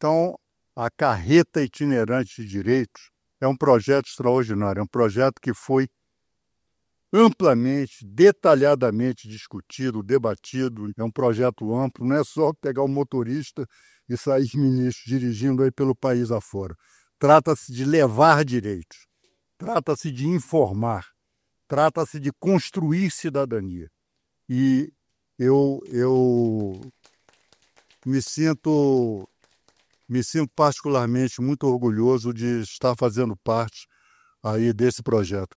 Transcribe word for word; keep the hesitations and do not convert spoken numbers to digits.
Então, a Carreta Itinerante de Direitos é um projeto extraordinário, é um projeto que foi amplamente, detalhadamente discutido, debatido. É um projeto amplo, não é só pegar o motorista e sair ministro dirigindo aí pelo país afora. Trata-se de levar direitos, trata-se de informar, trata-se de construir cidadania. E eu, eu me sinto, me sinto particularmente muito orgulhoso de estar fazendo parte aí desse projeto.